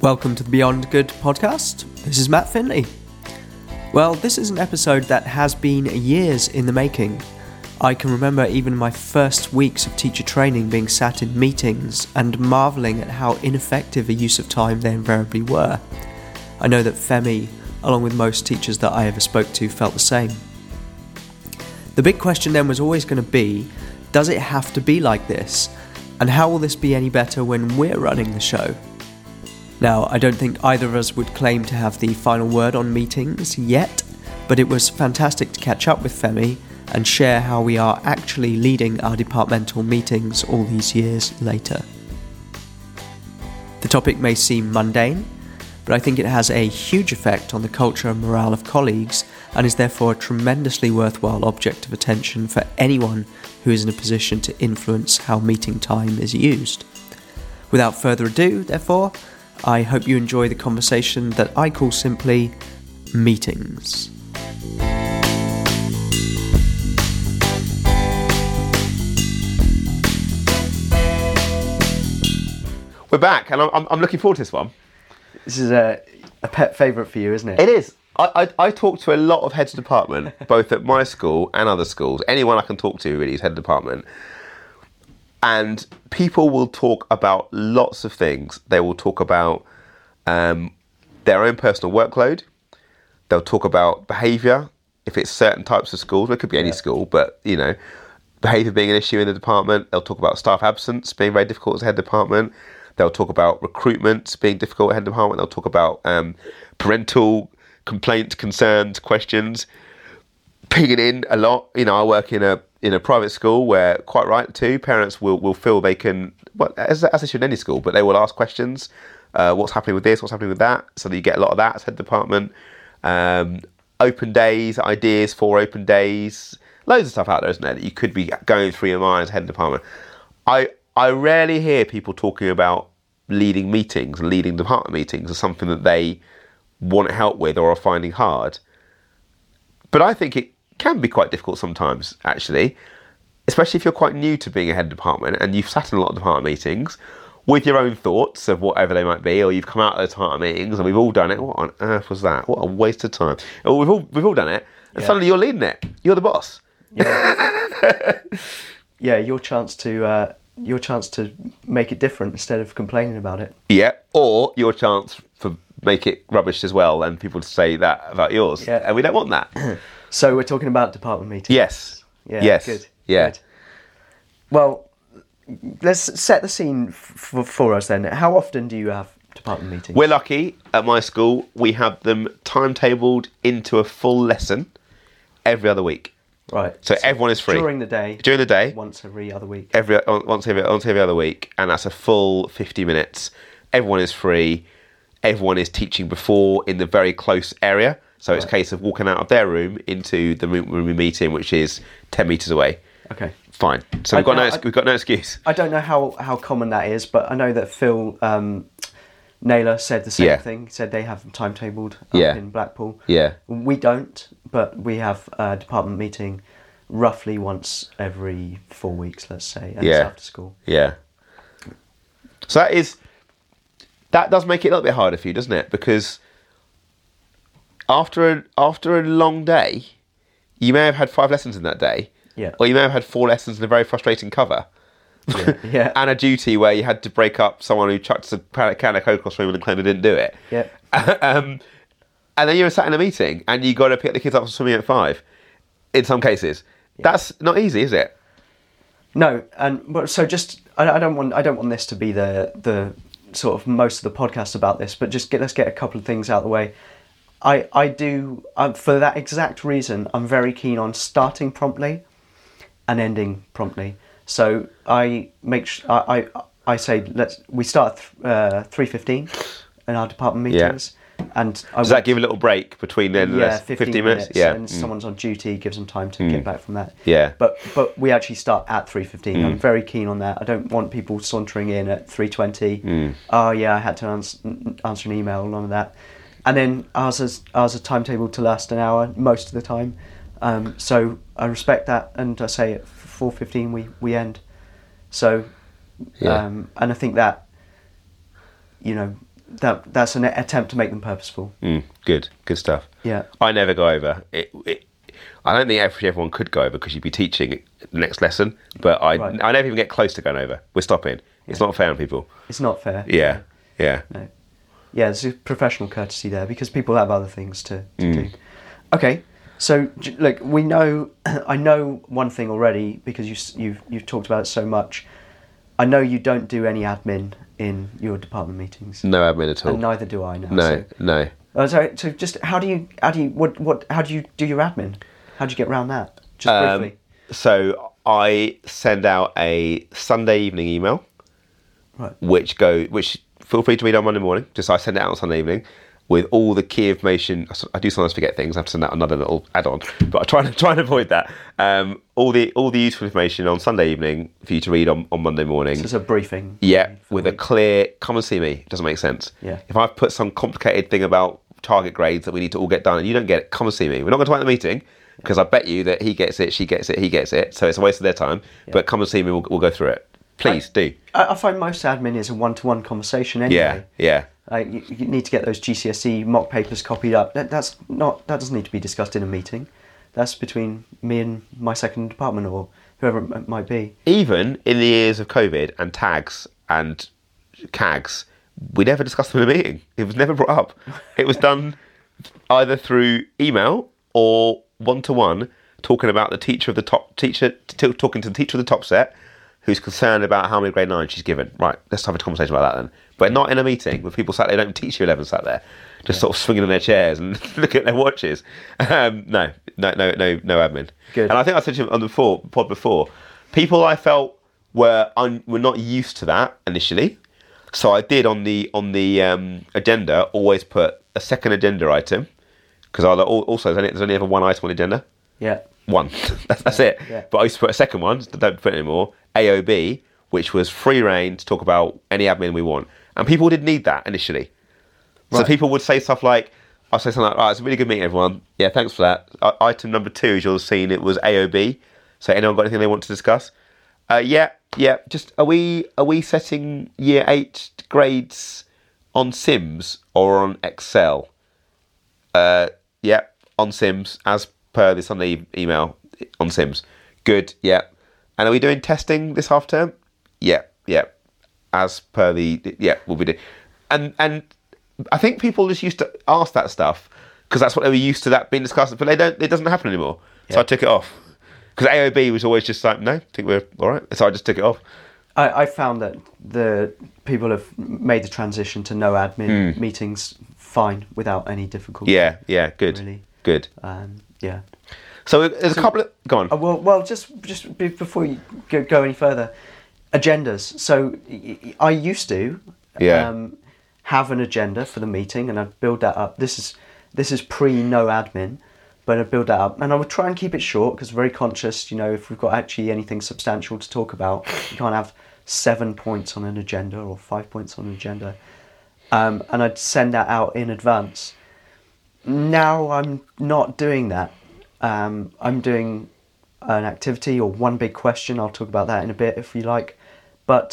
Welcome to the Beyond Good podcast. This is Matt Finley. Well, this is an episode that has been years in the making. I can remember even my first weeks of teacher training being sat in meetings and marvelling at how ineffective a use of time they invariably were. I know that Femi, along with most teachers that I ever spoke to, felt the same. The big question then was always going to be, does it have to be like this? And how will this be any better when we're running the show? Now, I don't think either of us would claim to have the final word on meetings yet, but it was fantastic to catch up with Femi and share how we are actually leading our departmental meetings all these years later. The topic may seem mundane, but I think it has a huge effect on the culture and morale of colleagues and is therefore a tremendously worthwhile object of attention for anyone who is in a position to influence how meeting time is used. Without further ado, therefore, I hope you enjoy the conversation that I call simply meetings. We're back, and I'm looking forward to this one. This is a pet favourite for you, isn't it? It is. I talk to a lot of heads of department, both at my school and other schools. Anyone I can talk to really is head of department. And people will talk about lots of things. They will talk about their own personal workload. They'll talk about behaviour, if it's certain types of schools. It could be any school, but, you know, behaviour being an issue in the department. They'll talk about staff absence being very difficult as a head department. They'll talk about recruitment being difficult at head department. They'll talk about parental complaints, concerns, questions. Pinging in a lot. You know, I work in a private school where, quite right too, parents will feel they can, well, as they should in any school, but they will ask questions. What's happening with this? What's happening with that? So that you get a lot of that as head department. Open days, ideas for open days. Loads of stuff out there, isn't there, that you could be going through your mind as head department. I rarely hear people talking about leading meetings and leading department meetings as something that they want help with or are finding hard. But I think it can be quite difficult sometimes, actually, especially if you're quite new to being a head department and you've sat in a lot of department meetings with your own thoughts of whatever they might be, or you've come out of those department meetings and we've all done it. What on earth was that? What a waste of time. Well, we've all done it, and suddenly you're leading it. You're the boss. Yeah, yeah, your chance to make it different instead of complaining about it. Yeah, or your chance for make it rubbish as well, and people to say that about yours. Yeah. And we don't want that. So we're talking about department meetings. Yes. Yeah. Yes. Good. Yeah. Good. Well, let's set the scene for us then. How often do you have department meetings? We're lucky at my school. We have them timetabled into a full lesson every other week. Right. So everyone is free during the day. During the day, once every other week. once every other week, and that's a full 50 minutes. Everyone is free. Everyone is teaching before in the very close area. So it's a case of walking out of their room into the room we're meeting, which is 10 metres away. Okay. Fine. So we've got no excuse. I don't know how common that is, but I know that Phil Naylor said the same thing. He said they have them timetabled up in Blackpool. Yeah. We don't, but we have a department meeting roughly once every 4 weeks, let's say, and it's after school. Yeah. So that does make it a little bit harder for you, doesn't it? Because after a long day, you may have had 5 lessons in that day. Yeah. Or you may have had 4 lessons in a very frustrating cover. Yeah. And a duty where you had to break up someone who chucked a can of Coke across the room and claimed they didn't do it. Yeah. And then you're sat in a meeting and you got to pick the kids up from swimming at 5. In some cases, that's not easy, is it? No, so just I don't want this to be the sort of most of the podcast about this, but let's get a couple of things out of the way. I do for that exact reason. I'm very keen on starting promptly and ending promptly. So I I say we start at 3:15 in our department meetings. And does that give a little break between then and 15 minutes? Yeah, and someone's on duty, gives them time to get back from that. Yeah, but we actually start at 3:15. I'm very keen on that. I don't want people sauntering in at 3:20. Oh yeah, I had to answer an email, none of that. And then ours is timetabled to last an hour most of the time. So I respect that, and I say at 4:15 we end. So, and I think that, you know, that's an attempt to make them purposeful. Good stuff. Yeah. I never go over. I don't think everyone could go over because you'd be teaching the next lesson, but I never even get close to going over. We're stopping. It's not fair on people. It's not fair. Yeah. No. Yeah, there's a professional courtesy there because people have other things to do. Okay, so look, we know. I know one thing already because you've talked about it so much. I know you don't do any admin in your department meetings. No admin at all. And neither do I now. No. So just how do you do your admin? How do you get around that? Just briefly. So I send out a Sunday evening email, right? Which feel free to read on Monday morning. Just I send it out on Sunday evening with all the key information. I do sometimes forget things. I have to send out another little add-on, but I try and avoid that. All the useful information on Sunday evening for you to read on Monday morning. So it's a briefing. Yeah, with a clear, come and see me. It doesn't make sense. Yeah. If I've put some complicated thing about target grades that we need to all get done and you don't get it, come and see me. We're not going to talk at the meeting because I bet you that he gets it, she gets it, he gets it. So it's a waste of their time. Yeah. But come and see me. We'll go through it. Please do. I find most admin is a one-to-one conversation anyway. Yeah. You need to get those GCSE mock papers copied up. That doesn't need to be discussed in a meeting. That's between me and my second department or whoever it might be. Even in the years of COVID and tags and CAGs, we never discussed them in a meeting. It was never brought up. It was done either through email or one-to-one, talking about the teacher of the top teacher, talking to the teacher of the top set, who's concerned about how many grade 9 she's given. Right, let's have a conversation about that then. But not in a meeting with people sat there, they don't teach year 11 sat there, just sort of swinging on their chairs and looking at their watches. No admin. Good. And I think I said to you on the pod before, people I felt were not used to that initially. So I did on the agenda always put a second agenda item, because also there's only ever one item on the agenda. Yeah. One. That's it. Yeah. But I used to put a second one, don't put it anymore, AOB, which was free reign to talk about any admin we want. And people did need that initially. So people would say stuff like, I'll say something like, it's a really good meeting, everyone. Yeah, thanks for that. Item number 2, as you'll have seen, it was AOB. So anyone got anything they want to discuss? Yeah. Just, are we setting year 8 grades on Sims or on Excel? Yeah, on Sims, as per the Sunday email, on Sims. Good, yeah. And are we doing testing this half term? Yeah. As per we'll be doing. And I think people just used to ask that stuff because that's what they were used to that being discussed, but it doesn't happen anymore. Yeah. So I took it off. Because AOB was always just like, no, I think we're all right. So I just took it off. I found that the people have made the transition to no admin meetings fine without any difficulty. Yeah, good. Really. Good. Yeah. So there's a couple of... Go on. Well, just before you go any further, agendas. So I used to have an agenda for the meeting and I'd build that up. This is pre-no admin, but I'd build that up. And I would try and keep it short because I'm very conscious, if we've got actually anything substantial to talk about, you can't have 7 points on an agenda or 5 points on an agenda. And I'd send that out in advance. Now I'm not doing that. I'm doing an activity or one big question. I'll talk about that in a bit if you like. But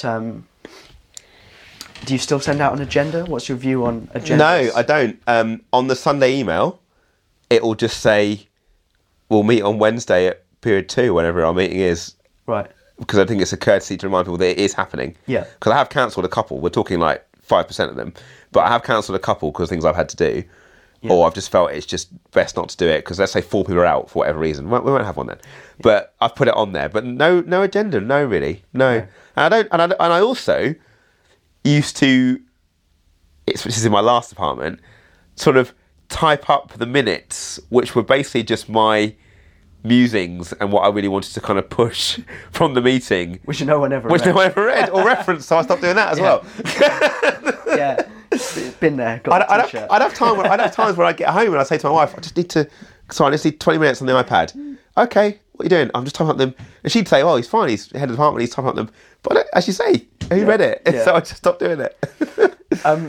do you still send out an agenda? What's your view on agendas? No, I don't. On the Sunday email, it will just say, we'll meet on Wednesday at period 2, whenever our meeting is. Right. Because I think it's a courtesy to remind people that it is happening. Yeah. Because I have cancelled a couple. We're talking like 5% of them. But I have cancelled a couple because of things I've had to do. Yeah. Or I've just felt it's just best not to do it because let's say 4 people are out for whatever reason. We won't have one then. Yeah. But I've put it on there. But no agenda. No, really. No. Yeah. And I also used to, which is in my last department, sort of type up the minutes, which were basically just my musings and what I really wanted to kind of push from the meeting. Which no one ever read or referenced, so I stopped doing that as well. Yeah. Been there. I'd have times where I'd get home and I'd say to my wife, I just need 20 minutes on the iPad. Okay, what are you doing? I'm just typing up them. And she'd say, he's fine, he's head of the department, he's typing up them. But as you say, who read it? Yeah. So I just stopped doing it.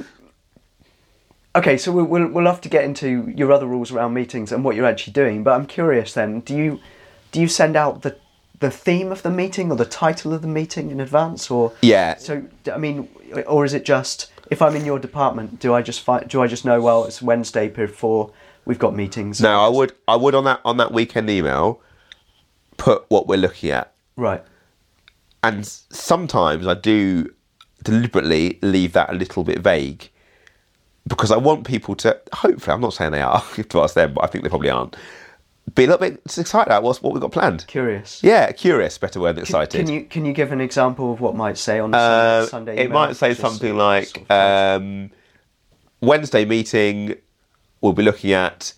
Okay, so we'll have to get into your other rules around meetings and what you're actually doing. But I'm curious then, do you send out the theme of the meeting or the title of the meeting in advance? Or yeah. So, I mean, or is it just... If I'm in your department, do I just know, well, it's Wednesday before we've got meetings? No, I would on that weekend email put what we're looking at. Right. And sometimes I do deliberately leave that a little bit vague because I want people to, hopefully, I'm not saying they are, to ask them, but I think they probably aren't, be a little bit excited about what we've got planned. Curious. Yeah, curious, better word than excited. Can you give an example of what might say on the Sunday email? It might say something like, sort of Wednesday meeting, we'll be looking at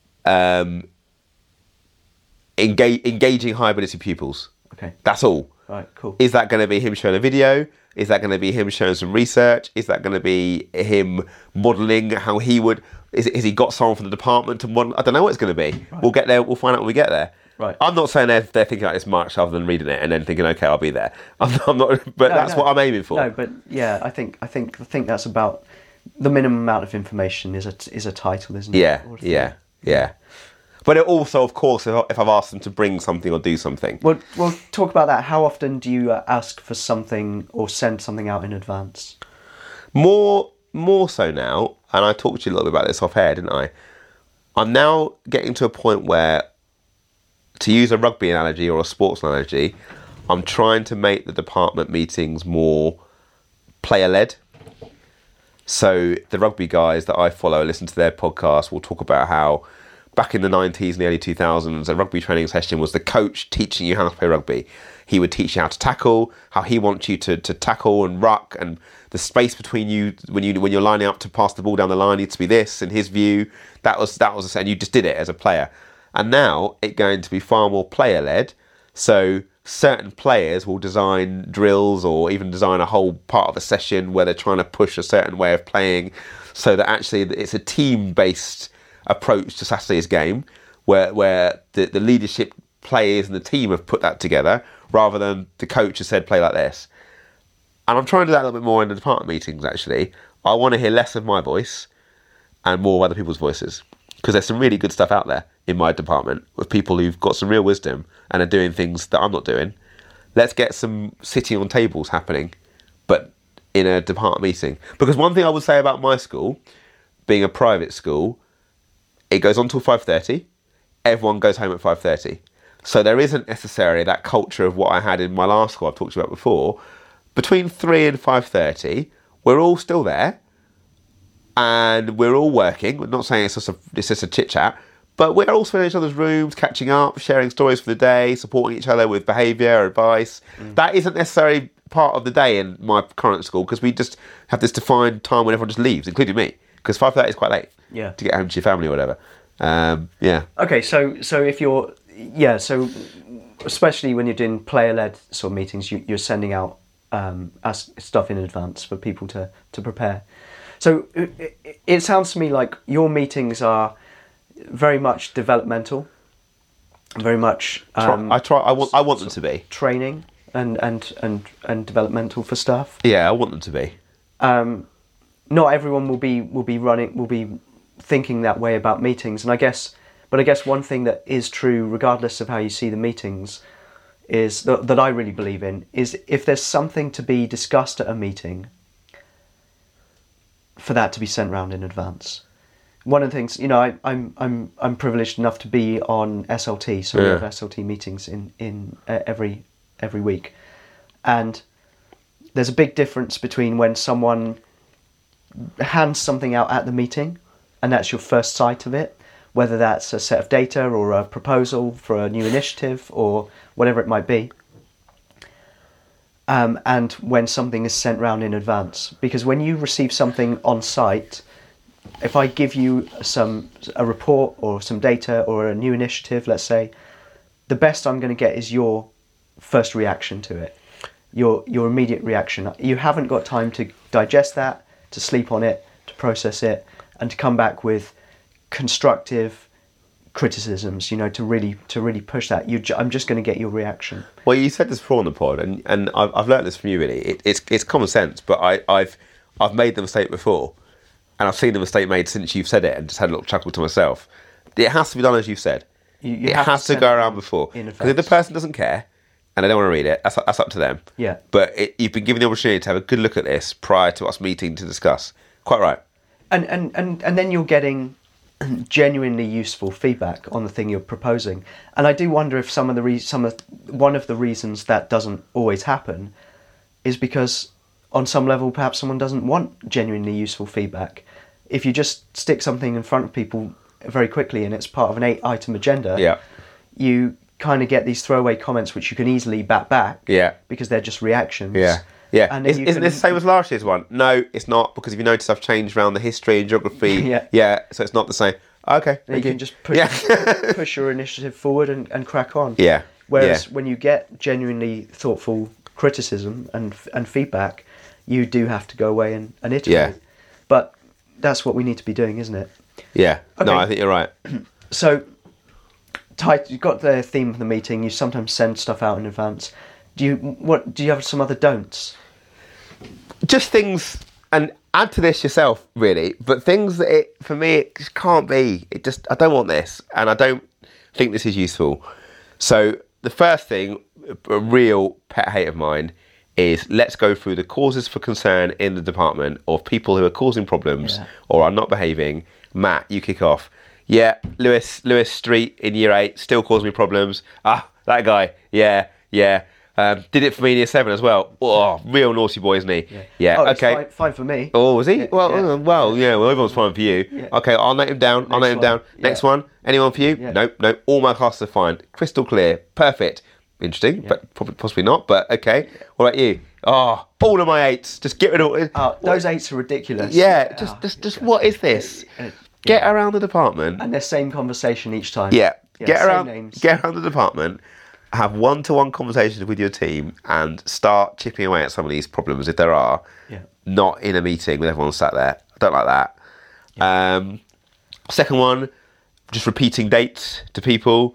engaging high ability pupils. Okay. That's all. Right, cool. Is that going to be him showing a video? Is that going to be him showing some research? Is that going to be him modelling how he would... Has he got someone from the department to model? I don't know what it's going to be. Right. We'll get there. We'll find out when we get there. Right. I'm not saying they're thinking like this much other than reading it and then thinking, okay, I'll be there. I'm not. But that's what I'm aiming for. No, but yeah, I think that's about the minimum amount of information is a title, isn't it? Yeah. But it also, of course, if I've asked them to bring something or do something. We'll talk about that. How often do you ask for something or send something out in advance? More so now, and I talked to you a little bit about this off air, didn't I? I'm now getting to a point where, to use a rugby analogy or a sports analogy, I'm trying to make the department meetings more player-led. So the rugby guys that I follow, listen to their podcast, will talk about how back in the 90s and the early 2000s, a rugby training session was the coach teaching you how to play rugby. He would teach you how to tackle, how he wants you to tackle and ruck, and the space between you when you're lining up to pass the ball down the line needs to be this. In his view, that was, and you just did it as a player. And now it's going to be far more player-led. So certain players will design drills or even design a whole part of a session where they're trying to push a certain way of playing, so that actually it's a team-based approach to Saturday's game, where the leadership players and the team have put that together, rather than the coach has said play like this. And I'm trying to do that a little bit more in the department meetings, actually. I want to hear less of my voice and more of other people's voices, because there's some really good stuff out there in my department with people who've got some real wisdom and are doing things that I'm not doing. Let's get some sitting on tables happening, but in a department meeting. Because one thing I would say about my school, being a private school, it goes on till 5:30. Everyone goes home at 5:30. So there isn't necessarily that culture of what I had in my last school I've talked about before. Between 3 and 5:30, we're all still there, and we're all working. We're not saying it's just a chit-chat, but we're also in each other's rooms, catching up, sharing stories for the day, supporting each other with behaviour, advice. That isn't necessarily part of the day in my current school, because we just have this defined time when everyone just leaves, including me, because 5:30 is quite late. Yeah. To get home to your family or whatever. Yeah. Okay, so if you're... Yeah, so especially when you're doing player-led sort of meetings, you're sending out stuff in advance for people to prepare. So it sounds to me like your meetings are very much developmental, very much... I want them to be. Training and developmental for staff. Yeah, I want them to be. Not everyone will be thinking that way about meetings, and I guess one thing that is true, regardless of how you see the meetings, is that I really believe in, is if there's something to be discussed at a meeting, for that to be sent round in advance. One of the things, I'm privileged enough to be on SLT, so we have SLT meetings in every week, and there's a big difference between when someone hands something out at the meeting, and that's your first sight of it, whether that's a set of data or a proposal for a new initiative or whatever it might be, and when something is sent round in advance. Because when you receive something on site, if I give you a report or some data or a new initiative, let's say, the best I'm going to get is your first reaction to it, your immediate reaction. You haven't got time to digest that, to sleep on it, to process it, and to come back with constructive criticisms, to really push that. I'm just going to get your reaction. Well, you said this before on the pod, and I've learnt this from you. Really, it's common sense, but I've made the mistake before, and I've seen the mistake made since you've said it, and just had a little chuckle to myself. It has to be done as you've said. It has to go around before, because if the person doesn't care, and they don't want to read it, that's up to them. Yeah. But you've been given the opportunity to have a good look at this prior to us meeting to discuss. Quite right. And then you're getting genuinely useful feedback on the thing you're proposing. And I do wonder if one of the reasons that doesn't always happen is because on some level perhaps someone doesn't want genuinely useful feedback. If you just stick something in front of people very quickly and it's part of an 8-item agenda, you kind of get these throwaway comments which you can easily bat back because they're just reactions. Yeah. And Isn't this the same as last year's one? No, it's not, because if you notice I've changed around the history and geography. So it's not the same. Okay. You can just push your initiative forward and crack on. Yeah. Whereas when you get genuinely thoughtful criticism and feedback, you do have to go away and iterate. Yeah. But that's what we need to be doing, isn't it? Yeah. Okay. No, I think you're right. So, you've got the theme of the meeting. You sometimes send stuff out in advance. Do you have some other don'ts? Just things, and add to this yourself, really. But things that for me, it just can't be. I don't want this, and I don't think this is useful. So the first thing, a real pet hate of mine, is let's go through the causes for concern in the department of people who are causing problems or are not behaving. Matt, you kick off. Yeah, Lewis Street in year 8 still causing me problems. That guy. Yeah. Did it for me in year 7 as well. Oh, real naughty boy, isn't he? Yeah. Okay. Fine for me. Oh, was he? Well, everyone's fine for you. Yeah. Okay, I'll note him down. Next one. Anyone for you? Yeah. Nope. All my classes are fine. Crystal clear. Perfect. Interesting, but possibly not. But okay. What about you? Oh, all of my 8s. Just get rid of it. Those 8s are ridiculous. Yeah. Just what is this? Get around the department. And the same conversation each time. Yeah. Get around the department. Have one-to-one conversations with your team and start chipping away at some of these problems if there are. Yeah. Not in a meeting with everyone sat there. I don't like that. Yeah. Second one, just repeating dates to people.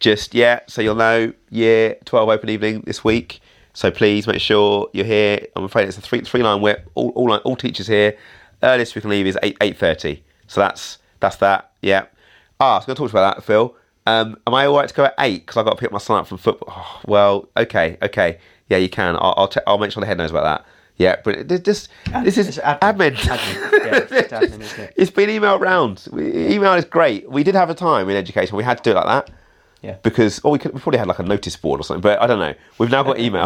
So you'll know, year 12 open evening this week. So please make sure you're here. I'm afraid it's a three-line whip. All teachers here. Earliest we can leave is 8:30. So that's that. Yeah. I was going to talk to you about that, Phil. Am I all right to go at 8? Because I've got to pick my son up from football. Oh, well, okay. Yeah, you can. I'll make sure the head knows about that. Yeah, but this is admin. Yeah, it's admin, isn't it? It's been emailed round. Email is great. We did have a time in education we had to do it like that. Yeah. Because we probably had like a notice board or something, but I don't know. We've now got email.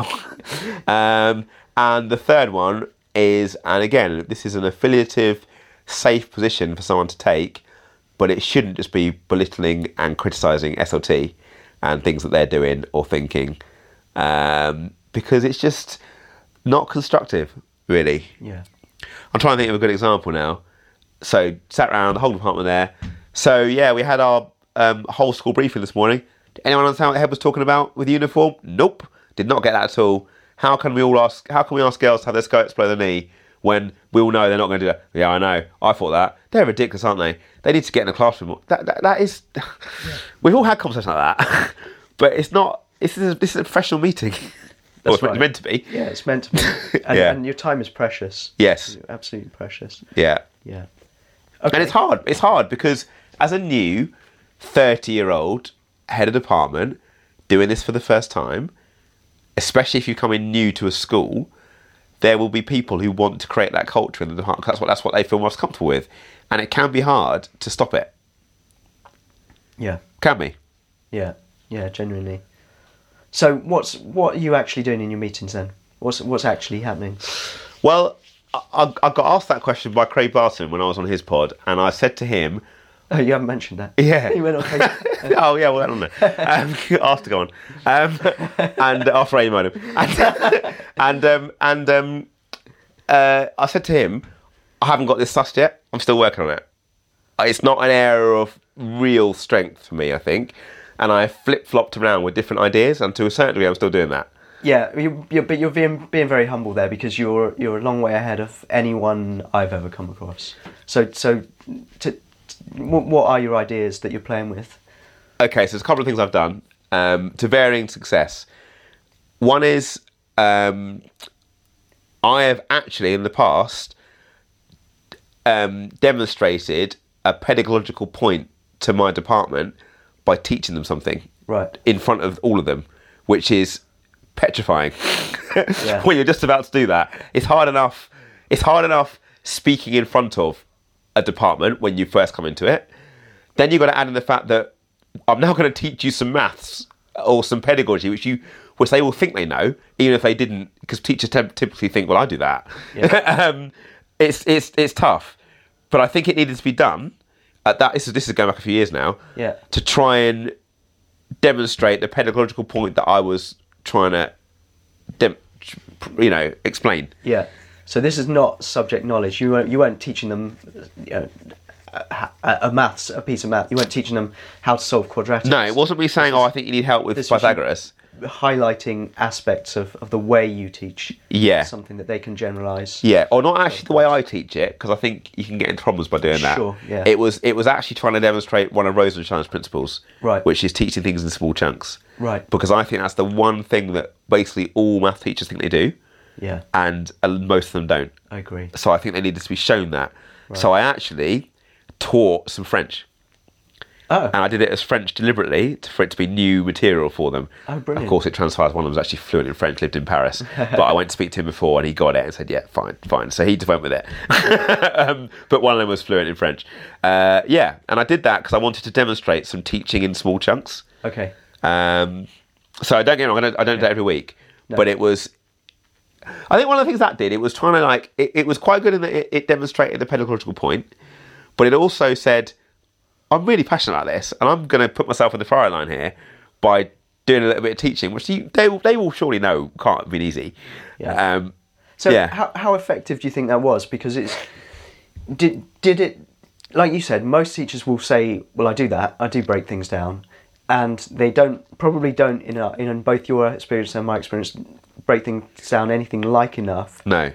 And the third one is, and again, this is an affiliative, safe position for someone to take, but it shouldn't just be belittling and criticising SLT and things that they're doing or thinking, because it's just not constructive, really. Yeah. I'm trying to think of a good example now. So, sat around, the whole department there. So, yeah, we had our whole school briefing this morning. Did anyone understand what the head was talking about with uniform? Nope. Did not get that at all. How can we ask girls to have their skirts below the knee when we all know they're not going to do that? Yeah, I know. I thought that. They're ridiculous, aren't they? They need to get in the classroom. That is... We've all had conversations like that. But it's not... This is a professional meeting. That's right. It's meant to be. Yeah, it's meant to be. And your time is precious. Yes. Absolutely precious. Yeah. Okay. And it's hard. It's hard because as a new 30-year-old head of department doing this for the first time, especially if you come in new to a school, there will be people who want to create that culture in the department. That's what they feel most comfortable with. And it can be hard to stop it. Yeah. Can be. Yeah, genuinely. So what are you actually doing in your meetings then? What's actually happening? Well, I got asked that question by Craig Barton when I was on his pod, and I said to him... Oh, you haven't mentioned that. Yeah. He went on. Oh, yeah, well, I don't know. Asked to go on. And after I emailed him. I said to him, I haven't got this sussed yet. I'm still working on it. It's not an area of real strength for me, I think. And I flip-flopped around with different ideas, and to a certain degree, I'm still doing that. Yeah, but you're being very humble there because you're a long way ahead of anyone I've ever come across. So what are your ideas that you're playing with? Okay, so there's a couple of things I've done to varying success. One is I have actually in the past demonstrated a pedagogical point to my department by teaching them something right in front of all of them, which is petrifying Yeah. when you're just about to do that. It's hard enough speaking in front of a department when you first come into it. Then you've got to add in the fact that I'm now going to teach you some maths or some pedagogy, which they will think they know, even if they didn't, because teachers typically think, well, I do that. Yeah. It's tough, but I think it needed to be done. This is going back a few years now. Yeah. To try and demonstrate the pedagogical point that I was trying to, explain. Yeah. So this is not subject knowledge. You weren't teaching them a piece of math. You weren't teaching them how to solve quadratics. No, it wasn't me saying, I think you need help with Pythagoras. Highlighting aspects of the way you teach. Yeah. Something that they can generalise. Yeah, or not actually the way I teach it, because I think you can get into problems by doing that. Sure, yeah. It was actually trying to demonstrate one of Rosenstein's principles, right, which is teaching things in small chunks. Right. Because I think that's the one thing that basically all math teachers think they do. Yeah. And most of them don't. I agree. So I think they needed to be shown that. Right. So I actually taught some French. Oh. And I did it as French deliberately for it to be new material for them. Oh, brilliant. Of course, it transpires one of them was actually fluent in French, lived in Paris. But I went to speak to him before and he got it and said, yeah, fine. So he just went with it. But one of them was fluent in French. And I did that because I wanted to demonstrate some teaching in small chunks. Okay. So I don't get me wrong, I don't do it every week. No. But it was... I think one of the things that did, it was trying to it was quite good in that it demonstrated the pedagogical point, but it also said, I'm really passionate about this, and I'm going to put myself in the firing line here by doing a little bit of teaching, which they will surely know can't have been easy. Yeah. How effective do you think that was? Because did it, like you said, most teachers will say, well, I do break things down, and they probably don't in both your experience and my experience break things down anything like enough. No.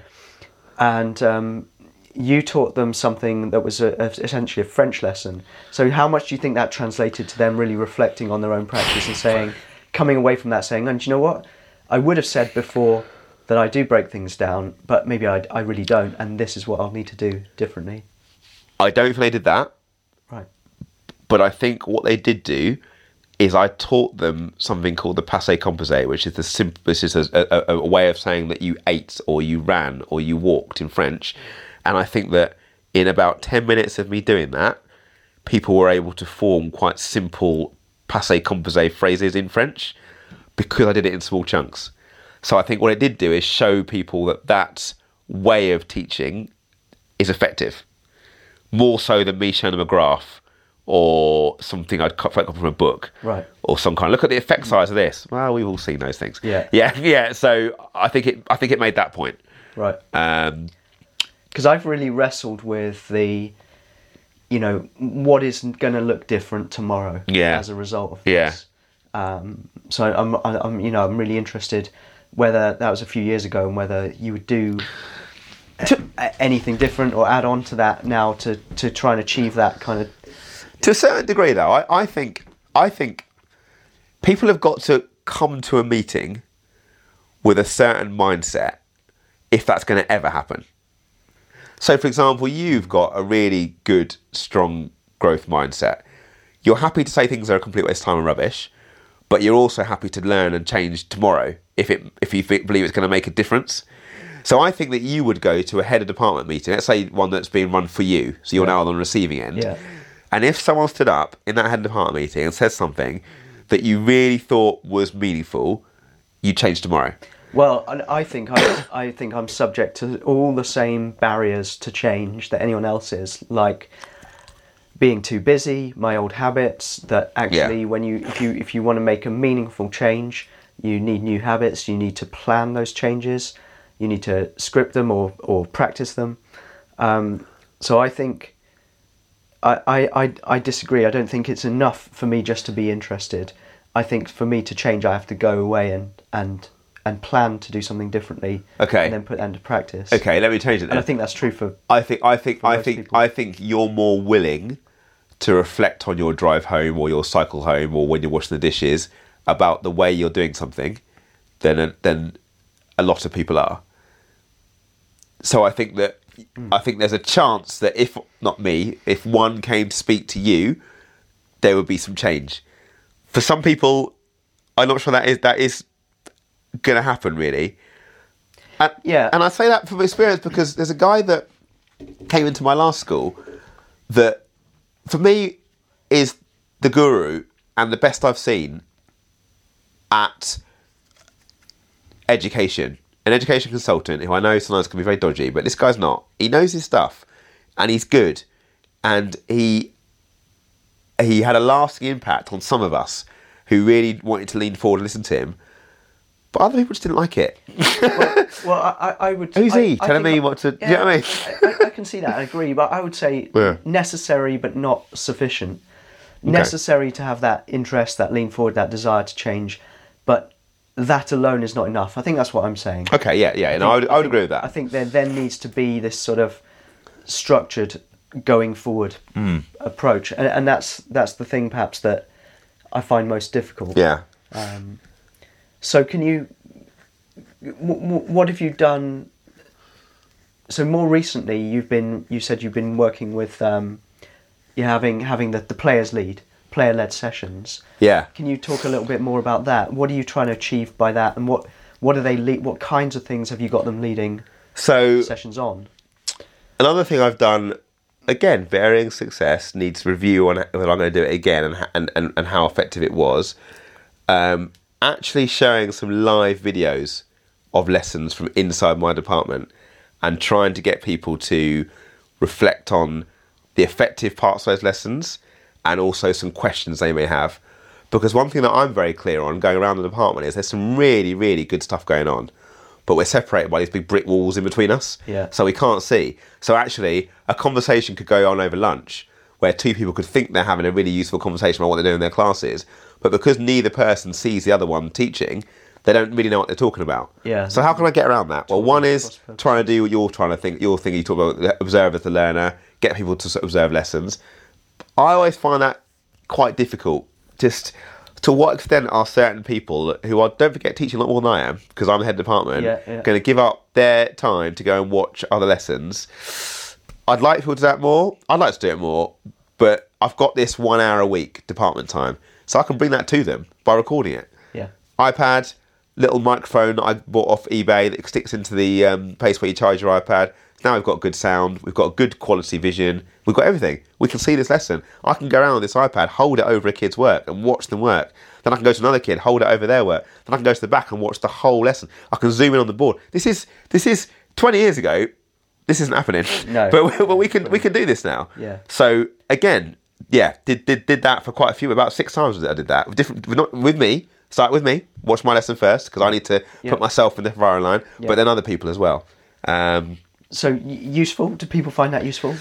And you taught them something that was essentially a French lesson. So how much do you think that translated to them really reflecting on their own practice and coming away from that saying, and do you know what? I would have said before that I do break things down, but maybe I really don't, and this is what I'll need to do differently. I don't think they did that. Right. But I think what they did do is I taught them something called the passé composé, which is a way of saying that you ate or you ran or you walked in French. And I think that in about 10 minutes of me doing that, people were able to form quite simple passé composé phrases in French because I did it in small chunks. So I think what it did do is show people that way of teaching is effective, more so than me showing them a graph or something I'd cut from a book, right? Or some kind. Look at the effect size of this. Well, we've all seen those things. Yeah. So I think it made that point, right? Because I've really wrestled with the, what is going to look different tomorrow as a result of this. So I'm really interested whether that was a few years ago and whether you would do anything different or add on to that now to try and achieve that kind of. To a certain degree, though, I think people have got to come to a meeting with a certain mindset if that's going to ever happen. So, for example, you've got a really good, strong growth mindset. You're happy to say things are a complete waste of time and rubbish, but you're also happy to learn and change tomorrow if you believe it's going to make a difference. So I think that you would go to a head of department meeting, let's say one that's being run for you, so you're now on the receiving end. Yeah. And if someone stood up in that head of department meeting and said something that you really thought was meaningful, you'd change tomorrow. Well, I think I'm subject to all the same barriers to change that anyone else is, like being too busy, my old habits. That actually, if you want to make a meaningful change, you need new habits. You need to plan those changes. You need to script them or practice them. So I think I disagree. I don't think it's enough for me just to be interested. I think for me to change, I have to go away and plan to do something differently. Okay. And then put that into practice. Okay, let me change it then. And I think that's true for. I think you're more willing to reflect on your drive home or your cycle home or when you're washing the dishes about the way you're doing something than a lot of people are. So I think there's a chance that if one came to speak to you, there would be some change. For some people, I'm not sure that is going to happen, really. And, Yeah. And I say that from experience because there's a guy that came into my last school that, for me, is the guru and the best I've seen at education. An education consultant who I know sometimes can be very dodgy, but this guy's not. He knows his stuff, and he's good, and he had a lasting impact on some of us who really wanted to lean forward and listen to him, but other people just didn't like it. Well, I would... Who's he? I Telling think me what to... do you know what I mean? I can see that, I agree, but I would say Yeah. necessary but not sufficient. Necessary to have that interest, that lean forward, that desire to change, but that alone is not enough. I think that's what I'm saying. Okay, yeah, and I would agree with that. I think there then needs to be this sort of structured going forward approach, and that's the thing perhaps that I find most difficult. Yeah. So can you... what have you done... So more recently, you said you've been working with... you're having the players lead, player-led sessions. Yeah. Can you talk a little bit more about that? What are you trying to achieve by that, and what are they what kinds of things have you got them leading sessions on? Another thing I've done, again, varying success, needs review on whether I'm going to do it again and how effective it was. Actually showing some live videos of lessons from inside my department and trying to get people to reflect on the effective parts of those lessons and also some questions they may have. Because one thing that I'm very clear on going around the department is there's some really, really good stuff going on, but we're separated by these big brick walls in between us, so we can't see. So actually, a conversation could go on over lunch where two people could think they're having a really useful conversation about what they're doing in their classes, but because neither person sees the other one teaching, they don't really know what they're talking about. Yeah. So how can I get around that? Well, one is trying to do what you're trying to think. Your thing you talk about, observe as the learner, get people to sort of observe lessons. I always find that quite difficult. Just to what extent are certain people who are, don't forget, teaching a lot more than I am, because I'm the head department, going to give up their time to go and watch other lessons? I'd like people to do that more. I'd like to do it more, but I've got this 1 hour a week department time, so I can bring that to them by recording it. Yeah. iPad, little microphone that I bought off eBay that sticks into the place where you charge your iPad. Now we've got good sound, we've got good quality vision, we've got everything. We can see this lesson. I can go around with this iPad, hold it over a kid's work and watch them work. Then I can go to another kid, hold it over their work. Then I can go to the back and watch the whole lesson. I can zoom in on the board. This is 20 years ago. This isn't happening. No. But we can do this now. Yeah. So again, yeah, did that for quite a few, about 6 times I did that. With me. Start with me, watch my lesson first, because I need to put myself in the firing line, but then other people as well. So useful? Do people find that useful?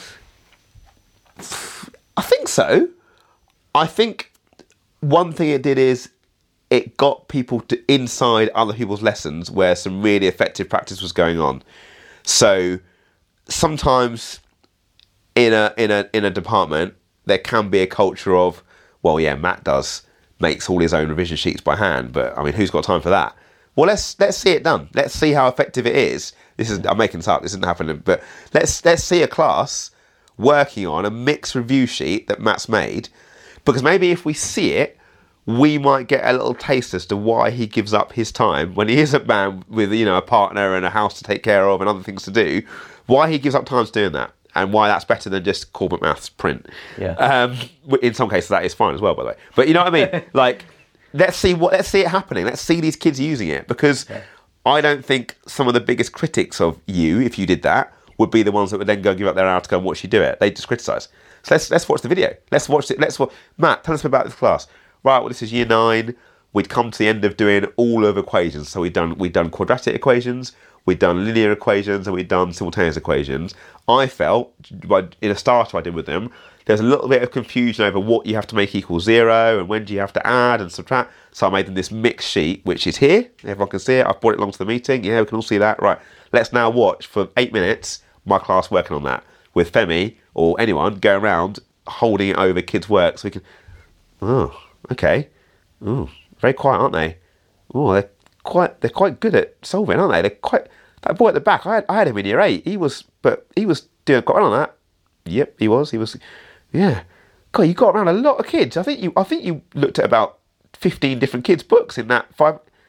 I think so. I think one thing it did is it got people to inside other people's lessons where some really effective practice was going on. So sometimes in a department there can be a culture of, well, yeah, Matt makes all his own revision sheets by hand, but I mean, who's got time for that? Well, let's see it done. Let's see how effective it is. I'm making this up. This isn't happening, but let's see a class working on a mixed review sheet that Matt's made, because maybe if we see it, we might get a little taste as to why he gives up his time when he is a man with, a partner and a house to take care of and other things to do. Why he gives up time to doing that, and why that's better than just corporate maths print. Yeah. In some cases, that is fine as well, by the way. But you know what I mean? Like, let's see it happening. Let's see these kids using it, because I don't think some of the biggest critics of you, if you did that, would be the ones that would then go and give up their hour to go and watch you do it. They just criticise. So let's watch the video. Let's watch it. Matt, tell us about this class. Right, well, this is year 9. We'd come to the end of doing all of equations. So we'd done quadratic equations, we'd done linear equations, and we'd done simultaneous equations. I felt, in a starter I did with them, there's a little bit of confusion over what you have to make equal 0 and when do you have to add and subtract. So I made them this mixed sheet, which is here. Everyone can see it. I've brought it along to the meeting. Yeah, we can all see that. Right, let's now watch for 8 minutes my class working on that with Femi or anyone going around holding it over kids' work so we can... Oh, okay. Oh, very quiet, aren't they? Oh, they're quite good at solving, aren't they? They're quite... That boy at the back, I had him in year 8. He was doing quite well on that. Yep, he was. Yeah. God, you got around a lot of kids. I think you looked at about 15 different kids' books in that 5.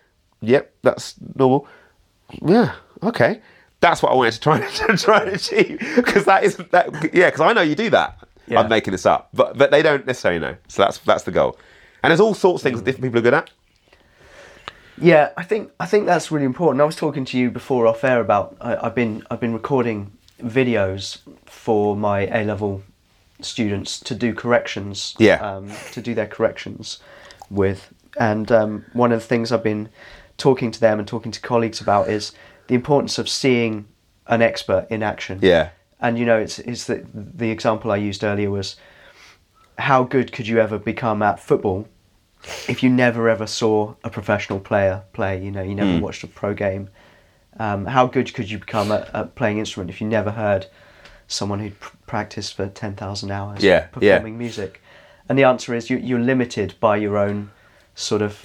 yep, that's normal. Yeah, okay. That's what I wanted to try and achieve, because that isn't that. Yeah, because I know you do that. Yeah. I'm making this up, but they don't necessarily know. So that's the goal. And there's all sorts of things that different people are good at. Yeah, I think that's really important. I was talking to you before off air about I've been recording videos for my A-level students to do corrections. Yeah. To do their corrections with, and one of the things I've been talking to them and talking to colleagues about is the importance of seeing an expert in action. Yeah. And it's the example I used earlier was, how good could you ever become at football if you never ever saw a professional player play? You never watched a pro game. How good could you become at playing instrument if you never heard someone who'd practiced for 10,000 hours performing music? And the answer is you're limited by your own sort of.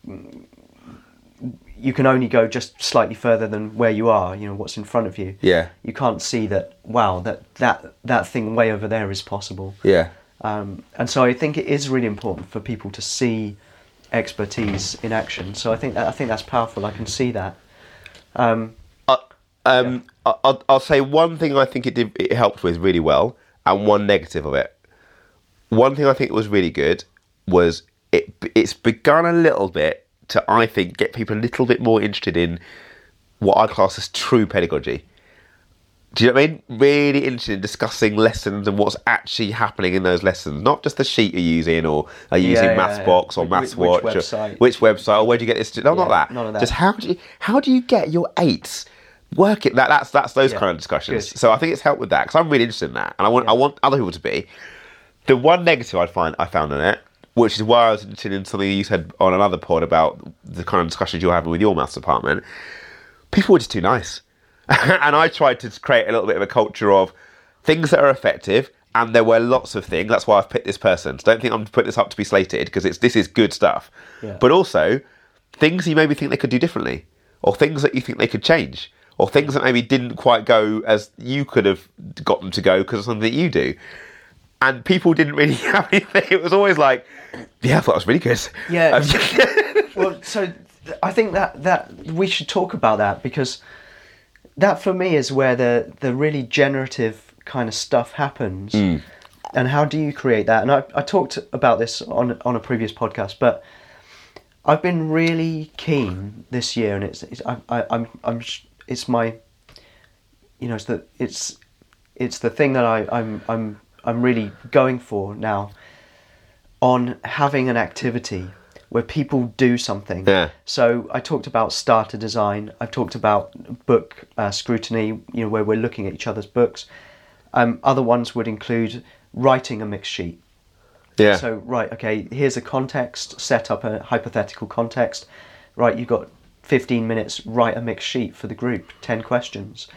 You can only go just slightly further than where you are. What's in front of you. Yeah. You can't see that. Wow, that thing way over there is possible. Yeah. And so I think it is really important for people to see expertise in action. So I think that's powerful. I can see that. I'll say one thing I think it helped with really well, and one negative of it. One thing I think was really good was it's begun a little bit to, I think, get people a little bit more interested in what I class as true pedagogy. Do you know what I mean? Really interested in discussing lessons and what's actually happening in those lessons. Not just the sheet you're using, or are you using MathsBox or MathsWatch, which website, or where do you get this? No, not that. None of that. Just how do you get your 8s working? That's those kind of discussions. Good. So I think it's helped with that, because I'm really interested in that, and I want other people to be. The one negative I found in it, which is why I was interested in something you said on another pod about the kind of discussions you're having with your maths department. People were just too nice. And I tried to create a little bit of a culture of things that are effective, and there were lots of things. That's why I've picked this person. So don't think I'm putting this up to be slated, because this is good stuff. Yeah. But also, things you maybe think they could do differently, or things that you think they could change, or things that maybe didn't quite go as you could have got them to go because of something that you do. And people didn't really have anything. It was always like, yeah, I thought it was really good. Yeah. Well, so I think that we should talk about that, because that for me is where the really generative kind of stuff happens. And how do you create that? And I talked about this on a previous podcast, but I've been really keen this year, and it's my, it's the thing that I'm really going for now, on having an activity where people do something. Yeah. So I talked about starter design. I've talked about book scrutiny, where we're looking at each other's books. Other ones would include writing a mix sheet. Yeah. So, right, okay, here's a context, set up a hypothetical context. Right, you've got 15 minutes, write a mix sheet for the group, 10 questions.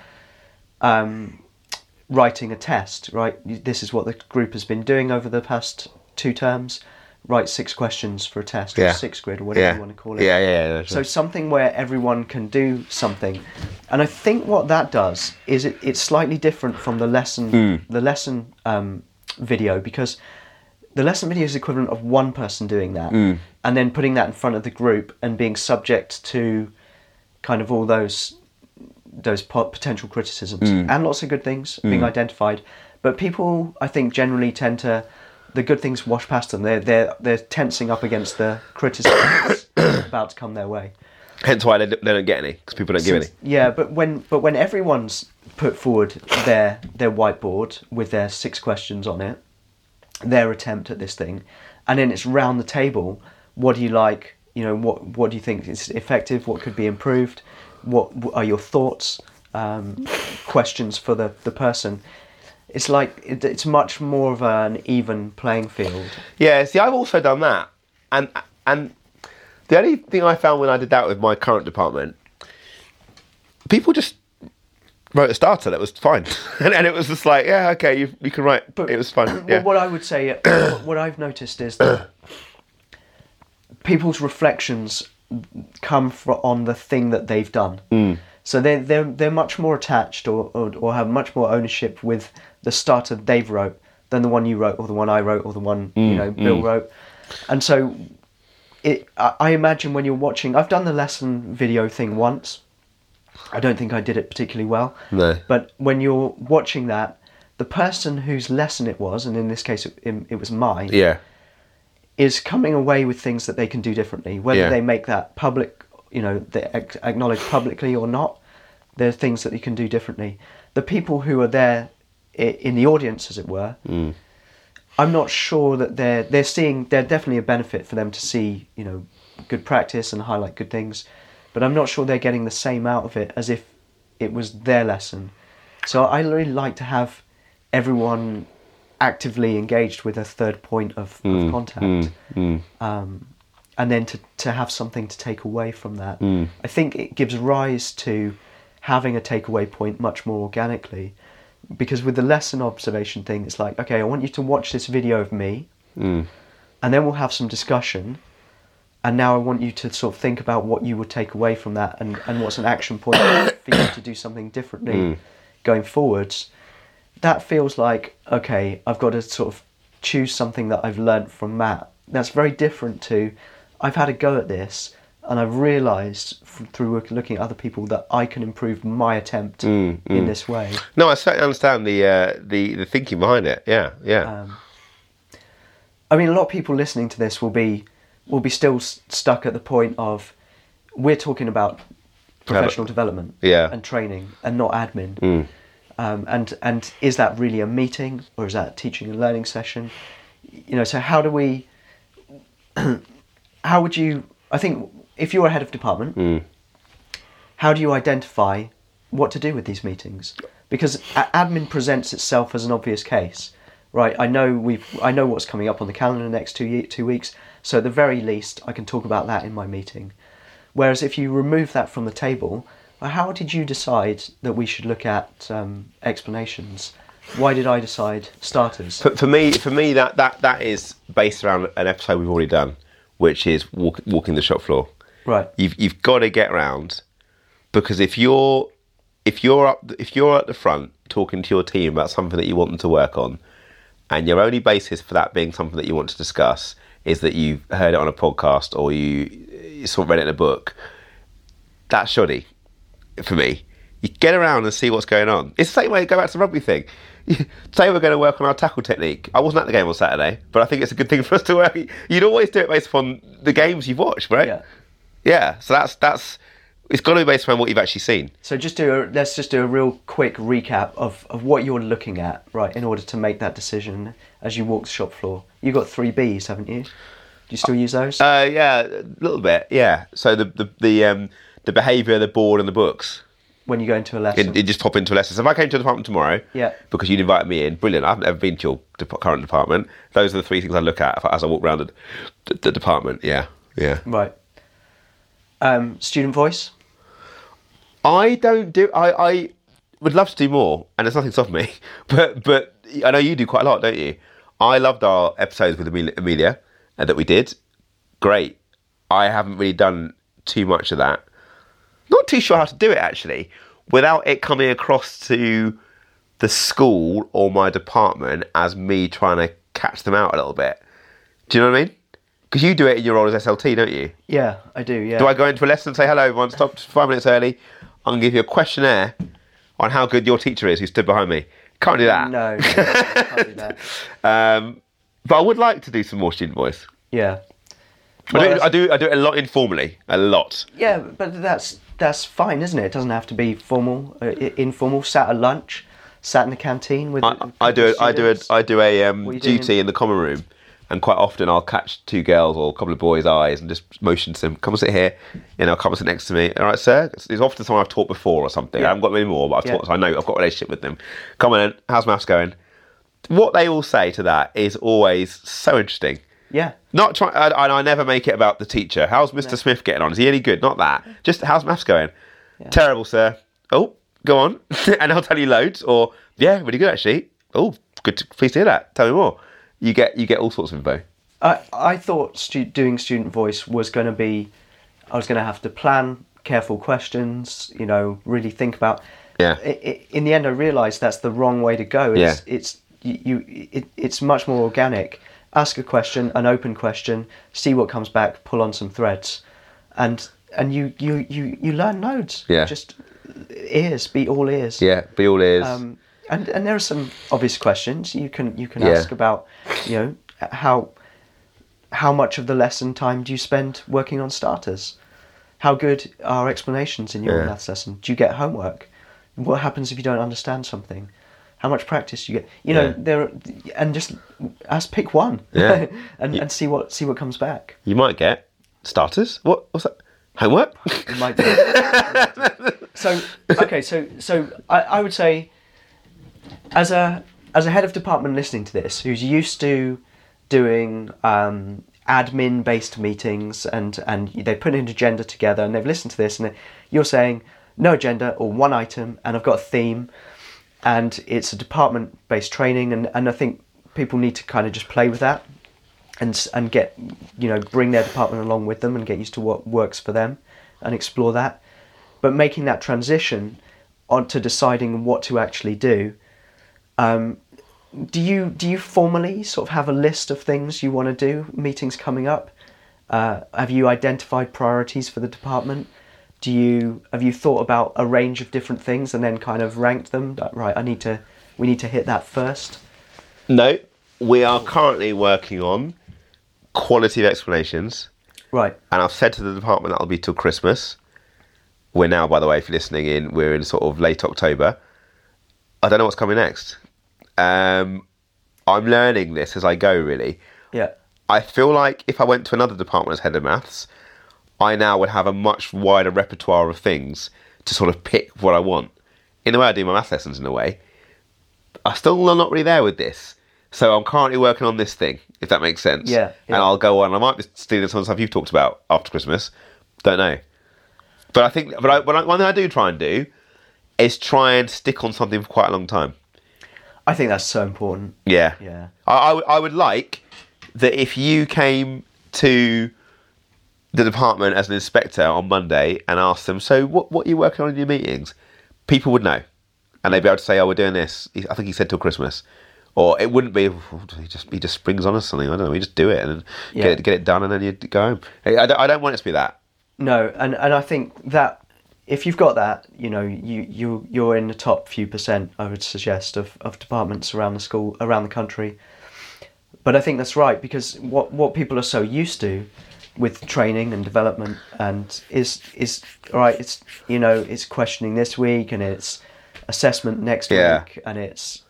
Writing a test, right? This is what the group has been doing over the past 2 terms. Write 6 questions for a test, or 6 grid, or whatever you want to call it. Yeah. So something where everyone can do something. And I think what that does is it's slightly different from the lesson video, because the lesson video is the equivalent of one person doing that, and then putting that in front of the group and being subject to kind of all those potential criticisms and lots of good things being identified. But people, I think, generally tend to, the good things wash past them. They're tensing up against the criticism that's about to come their way. Hence why they don't get any, because people don't give any. Yeah, but when everyone's put forward their whiteboard with their 6 questions on it, their attempt at this thing, and then it's round the table, what do you like? What do you think is effective? What could be improved? What are your thoughts? Questions for the person. It's like it's much more of an even playing field. Yeah, see, I've also done that, and the only thing I found when I did that with my current department, people just wrote a starter that was fine, and it was just like, yeah, okay, you can write, but it was fine. Yeah. Well, what I would say, what I've noticed is that people's reflections come on the thing that they've done. So they're much more attached or have much more ownership with the starter they've wrote than the one you wrote, or the one I wrote, or the one Bill wrote. And so I imagine when you're watching, I've done the lesson video thing once. I don't think I did it particularly well. No. But when you're watching that, the person whose lesson it was, and in this case it was mine, Yeah. is coming away with things that they can do differently. Whether Yeah. they make that public, they acknowledge publicly or not, there are things that you can do differently. The people who are there in the audience, as it were, I'm not sure that they're definitely a benefit for them to see, good practice and highlight good things, but I'm not sure they're getting the same out of it as if it was their lesson. So I really like to have everyone actively engaged with a third point of contact, and then to have something to take away from that. I think it gives rise to having a takeaway point much more organically, because with the lesson observation thing, it's like, okay, I want you to watch this video of me, and then we'll have some discussion, and now I want you to sort of think about what you would take away from that, and what's an action point for you to do something differently going forwards. That feels like, okay, I've got to sort of choose something that I've learnt from Matt. That's very different to, I've had a go at this, and I've realised through looking at other people that I can improve my attempt in this way. No, I certainly understand the thinking behind it. Yeah. I mean, a lot of people listening to this will be still stuck at the point of, we're talking about professional development and training and not admin. And is that really a meeting, or is that a teaching and learning session? So how would you, I think, if you're a head of department, how do you identify what to do with these meetings? Because admin presents itself as an obvious case, right? I know what's coming up on the calendar in the next 2 weeks, so at the very least I can talk about that in my meeting. Whereas if you remove that from the table, how did you decide that we should look at explanations? Why did I decide starters? For me, that is based around an episode we've already done, which is walking the shop floor. Right. You've got to get round, because if you're at the front talking to your team about something that you want them to work on, and your only basis for that being something that you want to discuss is that you've heard it on a podcast or you sort of read it in a book, that's shoddy for me. You get around and see what's going on. It's the same way, go back to the rugby thing. Say we're going to work on our tackle technique. I wasn't at the game on Saturday, but I think it's a good thing for us to work. You'd always do it based upon the games you've watched, right? Yeah. So that's it's got to be based around what you've actually seen. So let's just do a real quick recap of what you're looking at, right, in order to make that decision as you walk the shop floor. You've got 3 Bs, haven't you? Do you still use those? Yeah, a little bit. Yeah. So the behaviour, the board, and the books. When you go into a lesson, you just pop into a lesson. So if I came to the department tomorrow, because you'd invited me in, brilliant. I haven't ever been to your current department. Those are the 3 things I look at as I walk around the department. Yeah. Right. Student voice. I don't do. I would love to do more, and there's nothing stopping me. But I know you do quite a lot, don't you? I loved our episodes with Amelia that we did. Great. I haven't really done too much of that. Not too sure how to do it, actually, without it coming across to the school or my department as me trying to catch them out a little bit. Do you know what I mean? Because you do it in your role as SLT, don't you? Yeah, I do, yeah. Do I go into a lesson and say, hello, everyone, stop 5 minutes early. I'm going to give you a questionnaire on how good your teacher is who stood behind me. Can't do that. No, can't do that. But I would like to do some more student voice. Yeah. I do it a lot informally. A lot. Yeah, but that's fine, isn't it? It doesn't have to be formal, informal. Sat at lunch, sat in the canteen with. I do a duty in the common room, and quite often I'll catch 2 girls or a couple of boys' eyes and just motion to them, come and sit here, come and sit next to me. All right, sir. It's often someone I've taught before or something. I haven't got many more, but I've taught, so I know I've got a relationship with them. Come on in. How's maths going? What they all say to that is always so interesting. Yeah. Not trying. I never make it about the teacher. How's Mr. Smith getting on? Is he any good? Not that. Just how's maths going? Yeah. Terrible, sir. Oh, go on. And I'll tell you loads. Or yeah, really good actually. Oh, good. Please hear that. Tell me more. You get all sorts of info. I thought doing student voice was going to be. I was going to have to plan careful questions. Really think about. Yeah. In the end, I realised that's the wrong way to go. It's much more organic. ask a question, an open question, see what comes back, pull on some threads, and you learn loads. Yeah. Just ears, be all ears. Yeah, be all ears. And there are some obvious questions you can ask about, how much of the lesson time do you spend working on starters? How good are explanations in your maths lesson? Do you get homework? What happens if you don't understand something? How much practice do you get? And just pick one. Yeah. and see what comes back. You might get starters. What's that? Homework? You might do. So I would say, as a head of department listening to this, who's used to doing admin based meetings and they put an agenda together and they've listened to this and you're saying no agenda or one item and I've got a theme and it's a department based training and I think people need to kind of just play with that and get, bring their department along with them and get used to what works for them and explore that. But making that transition onto deciding what to actually do, do you formally sort of have a list of things you want to do, meetings coming up? Have you identified priorities for the department? Have you thought about a range of different things and then kind of ranked them? Right, we need to hit that first. No, we are currently working on quality of explanations. Right. And I've said to the department that'll be till Christmas. We're now, by the way, if you're listening in, we're in sort of late October. I don't know what's coming next. I'm learning this as I go, really. Yeah. I feel like if I went to another department as head of maths, I now would have a much wider repertoire of things to sort of pick what I want. In the way I do my maths lessons, in a way. I'm still not really there with this. So I'm currently working on this thing, if that makes sense. Yeah. And I'll go on. I might be stealing some stuff you've talked about after Christmas. Don't know. But I think, one thing I do try and do is try and stick on something for quite a long time. I think that's so important. Yeah. Yeah. I would like that if you came to the department as an inspector on Monday and asked them, so what are you working on in your meetings? People would know. And they'd be able to say, oh, we're doing this. I think he said till Christmas. Or it wouldn't be, he just springs on us something. I don't know. We just do it and then get it done and then you go home. I don't want it to be that. No, and I think that if you've got that, you're in the top few percent, I would suggest, of departments around the school, around the country. But I think that's right, because what people are so used to with training and development and is right, it's questioning this week and it's assessment next week and it's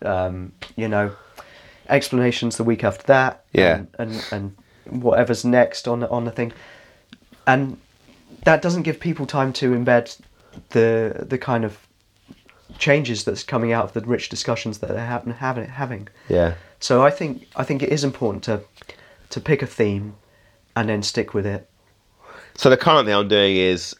explanations the week after that and whatever's next on the thing, and that doesn't give people time to embed the kind of changes that's coming out of the rich discussions that they're having. Yeah. So I think it is important to pick a theme and then stick with it. So the current thing I'm doing is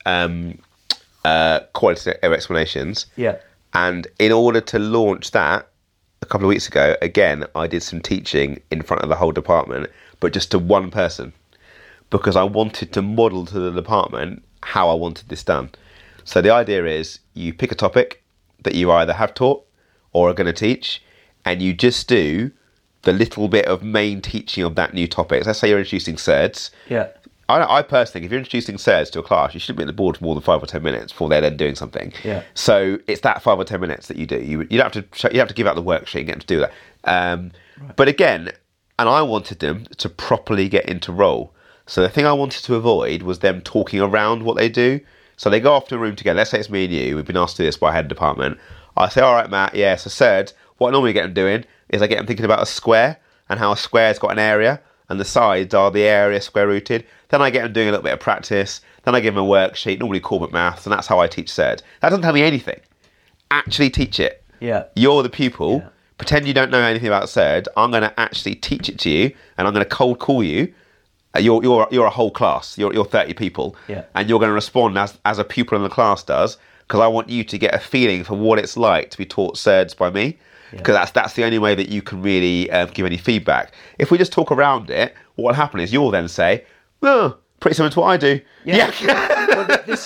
quality of explanations. Yeah. And in order to launch that, a couple of weeks ago, again, I did some teaching in front of the whole department, but just to one person, because I wanted to model to the department how I wanted this done. So the idea is you pick a topic that you either have taught or are going to teach, and you just do the little bit of main teaching of that new topic. So let's say you're introducing SERDs. Yeah. I personally think if you're introducing SERDs to a class, you shouldn't be at the board for more than 5 or 10 minutes before they're then doing something. Yeah. So it's that 5 or 10 minutes that you do. You have to give out the worksheet and get them to do that. Right. But again, and I wanted them to properly get into role. So the thing I wanted to avoid was them talking around what they do. So they go off to a room together. Let's say it's me and you. We've been asked to do this by head of department. I say, all right, Matt, yeah, so SERD, what I normally get them doing is I get them thinking about a square and how a square's got an area and the sides are the area square rooted. Then I get them doing a little bit of practice. Then I give them a worksheet, normally Corbett Maths, and that's how I teach SERD. That doesn't tell me anything. Actually teach it. Yeah. You're the pupil. Yeah. Pretend you don't know anything about SERD. I'm going to actually teach it to you, and I'm going to cold call you. You're a whole class. You're 30 people, and you're going to respond as a pupil in the class does, because I want you to get a feeling for what it's like to be taught SERDs by me. Because that's the only way that you can really give any feedback. If we just talk around it, what will happen is you'll then say, "Oh, pretty similar to what I do." Yeah. Well, this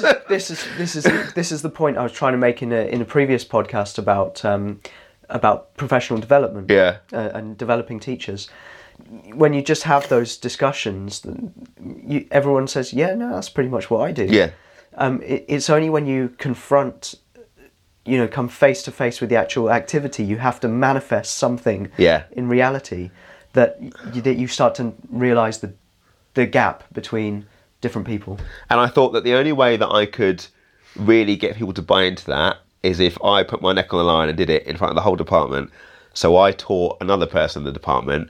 is the point I was trying to make in a previous podcast about professional development. Yeah. And developing teachers. when you just have those discussions, everyone says, yeah, no, that's pretty much what I do. Yeah. It's only when you confront, come face to face with the actual activity, you have to manifest something in reality that you start to realise the gap between different people. And I thought that the only way that I could really get people to buy into that is if I put my neck on the line and did it in front of the whole department. So I taught another person in the department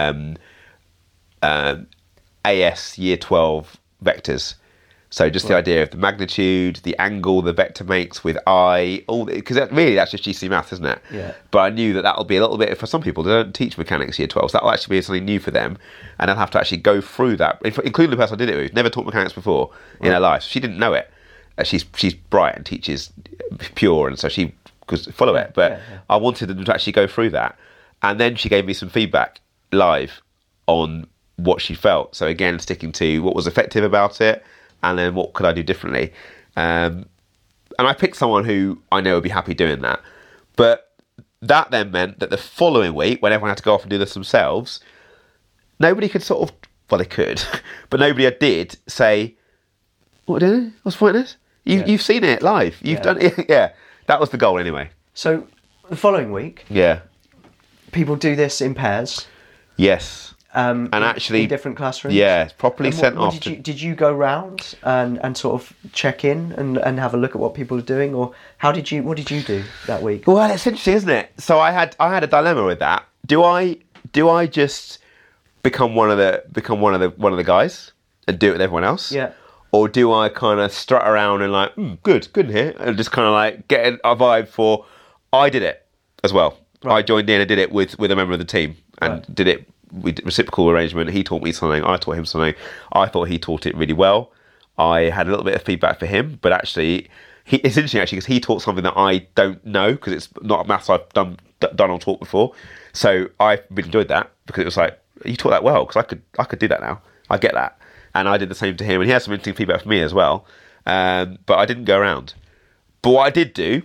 AS Year 12 vectors. So just the idea of the magnitude, the angle the vector makes with I, because that's just GC maths, isn't it? Yeah. But I knew that'll be a little bit, for some people, they don't teach mechanics Year 12, so that'll actually be something new for them, and they'll have to actually go through that, including the person I did it with, never taught mechanics before in her life. She didn't know it. She's bright and teaches pure, and so she could follow it. But I wanted them to actually go through that. And then she gave me some feedback live on what she felt. So again, sticking to what was effective about it, and then what could I do differently. And I picked someone who I know would be happy doing that. But that then meant that the following week, when everyone had to go off and do this themselves, nobody could they could, but nobody did say, what did it? What's the point of this? You've seen it live. You've done it. Yeah, that was the goal anyway. So the following week, people do this in pairs. Yes. And actually, in different classrooms. Yeah, it's properly sent off. Did you go round and sort of check in and have a look at what people are doing, or what did you do that week? Well, it's interesting, isn't it? So I had a dilemma with that. Do I just become one of the guys and do it with everyone else? Yeah. Or do I kind of strut around and like, good in here, and just kind of like get a vibe for, I did it as well. Right. I joined in and did it with a member of the team and did it with reciprocal arrangement. He taught me something, I taught him something. I thought he taught it really well. I had a little bit of feedback for him, but actually, it's interesting actually because he taught something that I don't know because it's not maths I've done or taught before. So I really enjoyed that because it was like, you taught that well, because I could do that now. I get that. And I did the same to him, and he had some interesting feedback for me as well. But I didn't go around. But what I did do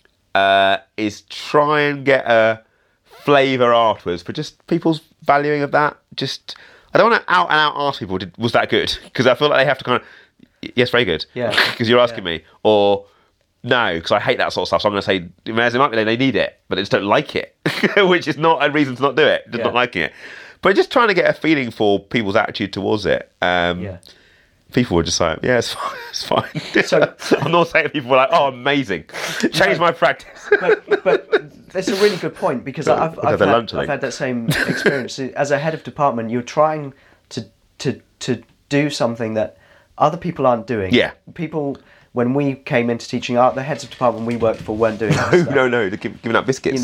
is try and get a flavour afterwards for just people's valuing of that. Just, I don't want to out and out ask people, was that good? Because I feel like they have to kind of, yes, very good. Yeah. Because you're asking me. Or, no, because I hate that sort of stuff. So I'm going to say, it might be they need it, but they just don't like it. Which is not a reason to not do it, just not liking it. But just trying to get a feeling for people's attitude towards it. People were just like, yeah, it's fine. So, I'm not saying people were like, oh, amazing. Change my practice. but that's a really good point, because I've had that same experience. As a head of department, you're trying to do something that other people aren't doing. Yeah. People, when we came into teaching, the heads of department we worked for weren't doing that. No, they're giving out biscuits.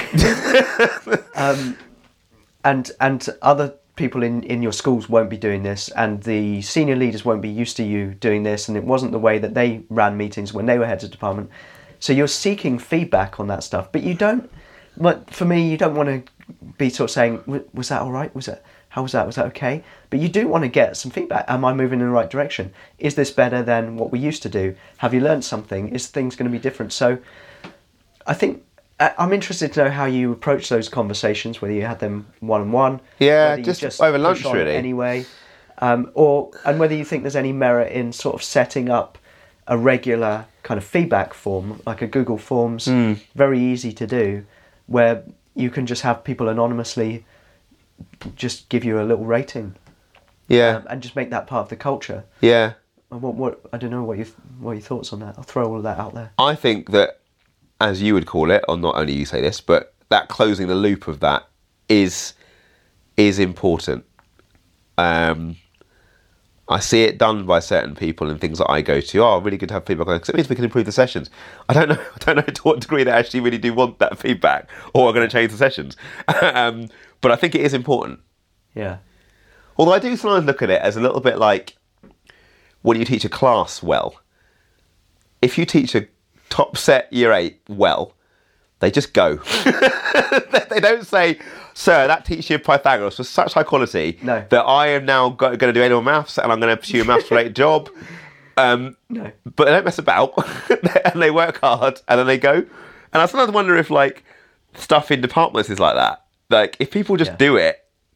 And other people in your schools won't be doing this, and the senior leaders won't be used to you doing this, and it wasn't the way that they ran meetings when they were heads of department. So you're seeking feedback on that stuff, but you don't. But for me, you don't want to be sort of saying, "Was that all right? How was that? Was that okay?" But you do want to get some feedback. Am I moving in the right direction? Is this better than what we used to do? Have you learned something? Is things going to be different? So I think. I'm interested to know how you approach those conversations, whether you had them one-on-one, just over lunch really, anyway, and whether you think there's any merit in sort of setting up a regular kind of feedback form, like a Google Forms, very easy to do, where you can just have people anonymously just give you a little rating, and just make that part of the culture. Yeah. What I don't know what your thoughts on that. I'll throw all of that out there. I think that, as you would call it, or not only you say this, but that closing the loop of that is important. I see it done by certain people in things that I go to. Oh, really good to have feedback on it, because it means we can improve the sessions. I don't know to what degree they actually really do want that feedback or are going to change the sessions. But I think it is important. Yeah. Although I do sometimes look at it as a little bit like when you teach a class well. If you teach a top set year 8 well, they just go. They don't say, sir, that teacher of Pythagoras was such high quality that I am now going to do A-level maths and I'm going to pursue a maths related job. No. But they don't mess about and they work hard and then they go. And I sometimes wonder if like stuff in departments is like that. Like if people just do it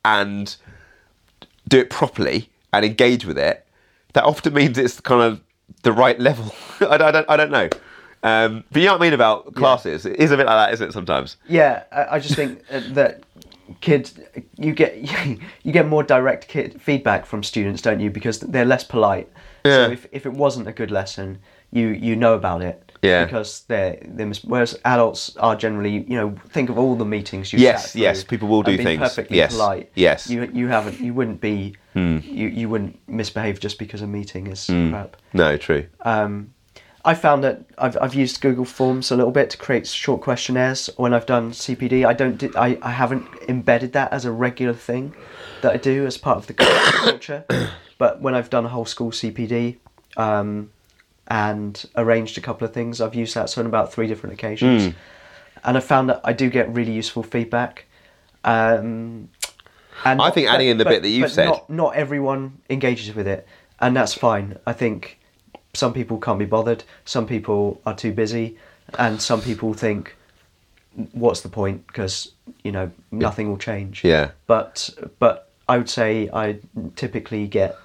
and do it properly and engage with it, that often means it's kind of the right level. I don't know. But you know what I mean about classes? It is a bit like that, isn't it, sometimes? Yeah, I just think that kids, you get more direct feedback from students, don't you? Because they're less polite. Yeah. So if it wasn't a good lesson, you know about it. Yeah. Because whereas adults are generally, think of all the meetings you've sat through. Yes, people will do and things. Perfectly polite. Yes. You wouldn't be, you wouldn't misbehave just because a meeting is crap. No, true. I found that I've used Google Forms a little bit to create short questionnaires when I've done CPD. I haven't embedded that as a regular thing that I do as part of the culture. But when I've done a whole school CPD and arranged a couple of things, I've used that on about 3 different occasions. And I found that I do get really useful feedback. And I think adding in the bit that you've said, not everyone engages with it, and that's fine. I think some people can't be bothered, some people are too busy, and some people think, what's the point, because nothing will change. Yeah. But I would say I typically get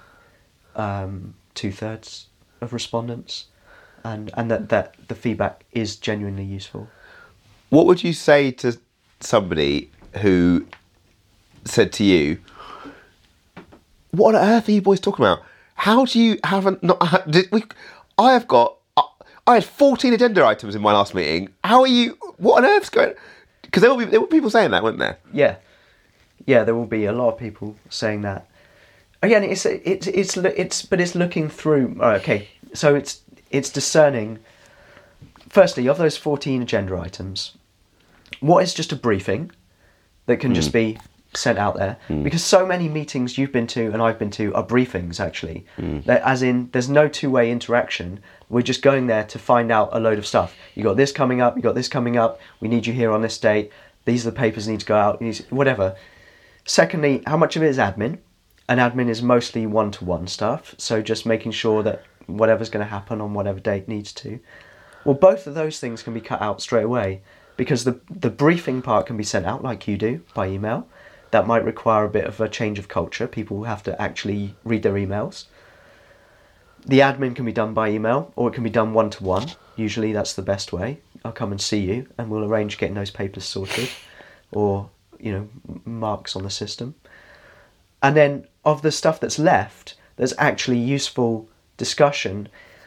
2/3 of respondents, and that the feedback is genuinely useful. What would you say to somebody who said to you, what on earth are you boys talking about? How do you haven't not? I had 14 agenda items in my last meeting. How are you? What on earth's going? Because there were people saying that, weren't there? Yeah, there will be a lot of people saying that. Again, it's looking through. Okay, so it's discerning. Firstly, of those 14 agenda items, what is just a briefing that can just be sent out there? Because so many meetings you've been to and I've been to are briefings, actually. As in, there's no two-way interaction. We're just going there to find out a load of stuff. You got this coming up, we need you here on this date, these are the papers that need to go out, whatever. Secondly, how much of it is admin? And admin is mostly one-to-one stuff, so just making sure that whatever's going to happen on whatever date needs to. Well, both of those things can be cut out straight away, because the briefing part can be sent out like you do, by email. That might require a bit of a change of culture. People have to actually read their emails. The admin can be done by email, or it can be done one-to-one. Usually that's the best way. I'll come and see you, and we'll arrange getting those papers sorted, or, marks on the system. And then, of the stuff that's left, there's actually useful discussion.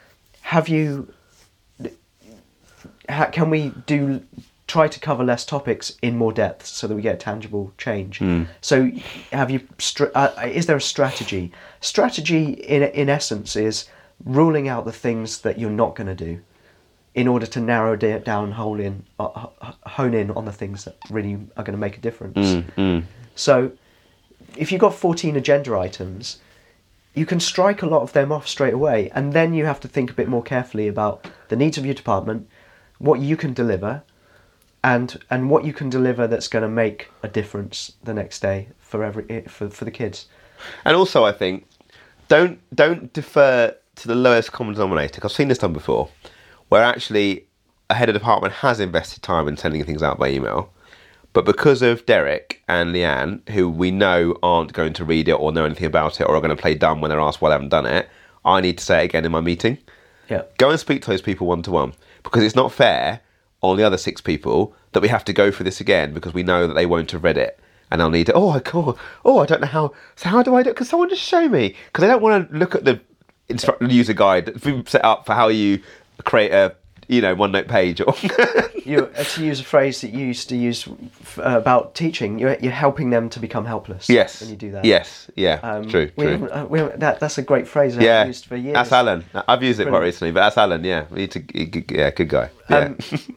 Can we try to cover less topics in more depth so that we get tangible change? So is there a strategy? Strategy in essence is ruling out the things that you're not going to do in order to narrow down, hone in on the things that really are going to make a difference. So if you've got 14 agenda items, you can strike a lot of them off straight away, and then you have to think a bit more carefully about the needs of your department, what you can deliver, and what you can deliver that's going to make a difference the next day for the kids. And also, I think don't defer to the lowest common denominator. I've seen this done before, where actually a head of department has invested time in sending things out by email, but because of Derek and Leanne, who we know aren't going to read it or know anything about it, or are going to play dumb when they're asked why they haven't done it, I need to say it again in my meeting. Yeah. Go and speak to those people one-to-one, because it's not fair on the other 6 people that we have to go through this again because we know that they won't have read it and they'll need to, I don't know how, so how do I do it? Can someone just show me? Because I don't want to look at the user guide that's been set up for how you create a OneNote page. Or to use a phrase that you used to use about teaching, you're helping them to become helpless. Yes. When you do that. Yes. Yeah. True. That's a great phrase I've used for years. That's Alan. I've used it quite recently, but that's Alan. Yeah. Good guy. Yeah.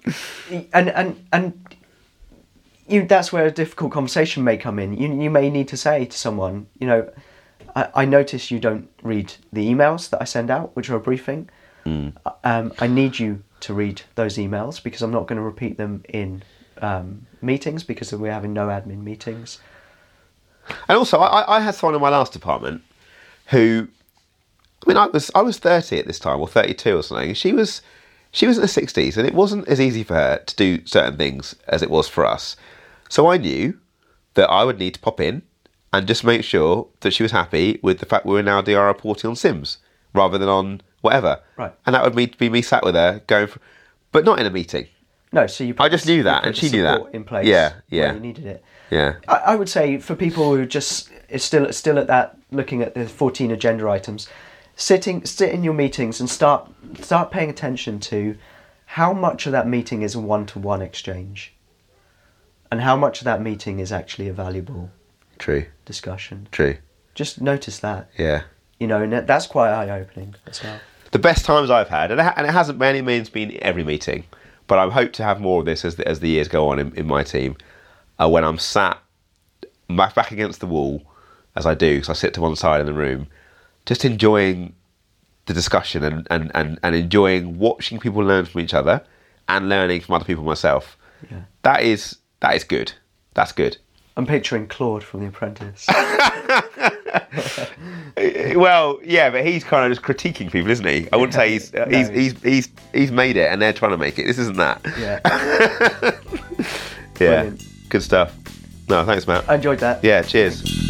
That's where a difficult conversation may come in. You may need to say to someone, I notice you don't read the emails that I send out, which are a briefing. I need you to read those emails because I'm not going to repeat them in meetings because we're having no admin meetings. And also, I had someone in my last department who, I was 30 at this time, or 32 or something. She was in the 60s, and it wasn't as easy for her to do certain things as it was for us. So I knew that I would need to pop in and just make sure that she was happy with the fact we were now doing our reporting on Sims rather than on whatever. Right. And that would be me sat with her going, but not in a meeting. No, so I just knew that, and she knew that. In place, yeah. where you needed it. Yeah. I would say for people who just is still at that, looking at the 14 agenda items, sit in your meetings and start paying attention to how much of that meeting is a one-to-one exchange, and how much of that meeting is actually a valuable discussion. True. Just notice that. Yeah. And that's quite eye-opening as well. The best times I've had, and it hasn't by any means been every meeting, but I hope to have more of this as the years go on in my team, when I'm sat back against the wall, as I do, because I sit to one side of the room, just enjoying the discussion and enjoying watching people learn from each other and learning from other people myself. Yeah. That is good. That's good. I'm picturing Claude from The Apprentice. Well, yeah, but he's kind of just critiquing people, isn't he? I wouldn't say he's made it and they're trying to make it. This isn't that. Yeah. Yeah. Brilliant. Good stuff. No, thanks, Matt. I enjoyed that. Yeah, cheers.